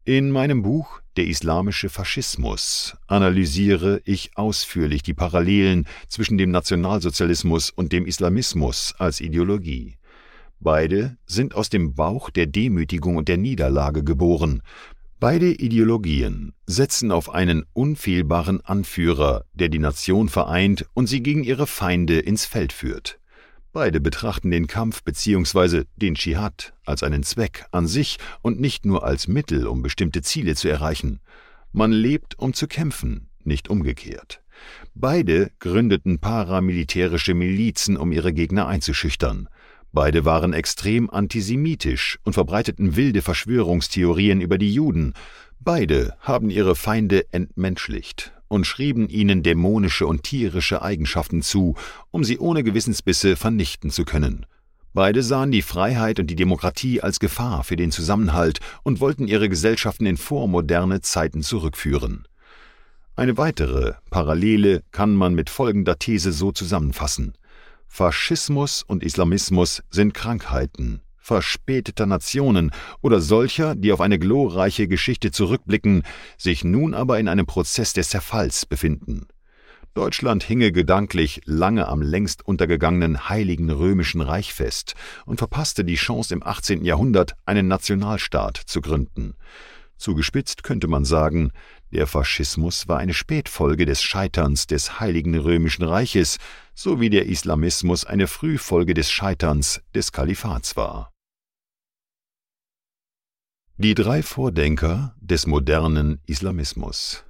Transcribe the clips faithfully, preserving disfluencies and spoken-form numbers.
In meinem Buch »Der islamische Faschismus« analysiere ich ausführlich die Parallelen zwischen dem Nationalsozialismus und dem Islamismus als Ideologie. Beide sind aus dem Bauch der Demütigung und der Niederlage geboren. Beide Ideologien setzen auf einen unfehlbaren Anführer, der die Nation vereint und sie gegen ihre Feinde ins Feld führt. Beide betrachten den Kampf bzw. den Dschihad als einen Zweck an sich und nicht nur als Mittel, um bestimmte Ziele zu erreichen. Man lebt, um zu kämpfen, nicht umgekehrt. Beide gründeten paramilitärische Milizen, um ihre Gegner einzuschüchtern. Beide waren extrem antisemitisch und verbreiteten wilde Verschwörungstheorien über die Juden. Beide haben ihre Feinde entmenschlicht und schrieben ihnen dämonische und tierische Eigenschaften zu, um sie ohne Gewissensbisse vernichten zu können. Beide sahen die Freiheit und die Demokratie als Gefahr für den Zusammenhalt und wollten ihre Gesellschaften in vormoderne Zeiten zurückführen. Eine weitere Parallele kann man mit folgender These so zusammenfassen: Faschismus und Islamismus sind Krankheiten verspäteter Nationen oder solcher, die auf eine glorreiche Geschichte zurückblicken, sich nun aber in einem Prozess des Zerfalls befinden. Deutschland hinge gedanklich lange am längst untergegangenen Heiligen Römischen Reich fest und verpasste die Chance, im achtzehnten Jahrhundert einen Nationalstaat zu gründen. Zugespitzt könnte man sagen, der Faschismus war eine Spätfolge des Scheiterns des Heiligen Römischen Reiches, so wie der Islamismus eine Frühfolge des Scheiterns des Kalifats war. Die drei Vordenker des modernen Islamismus.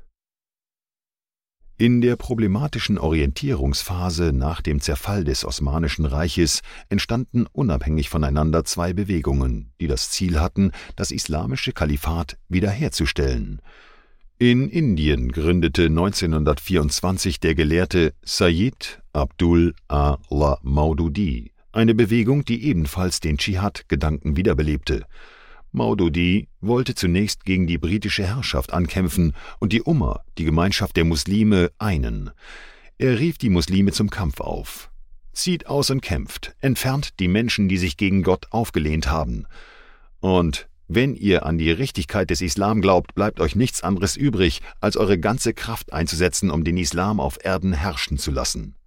In der problematischen Orientierungsphase nach dem Zerfall des Osmanischen Reiches entstanden unabhängig voneinander zwei Bewegungen, die das Ziel hatten, das islamische Kalifat wiederherzustellen. In Indien gründete neunzehnhundertvierundzwanzig der Gelehrte Sayyid Abdul A'la Maududi eine Bewegung, die ebenfalls den Dschihad-Gedanken wiederbelebte. Maududi wollte zunächst gegen die britische Herrschaft ankämpfen und die Umma, die Gemeinschaft der Muslime, einen. Er rief die Muslime zum Kampf auf. Zieht aus und kämpft, entfernt die Menschen, die sich gegen Gott aufgelehnt haben. Und wenn ihr an die Richtigkeit des Islam glaubt, bleibt euch nichts anderes übrig, als eure ganze Kraft einzusetzen, um den Islam auf Erden herrschen zu lassen.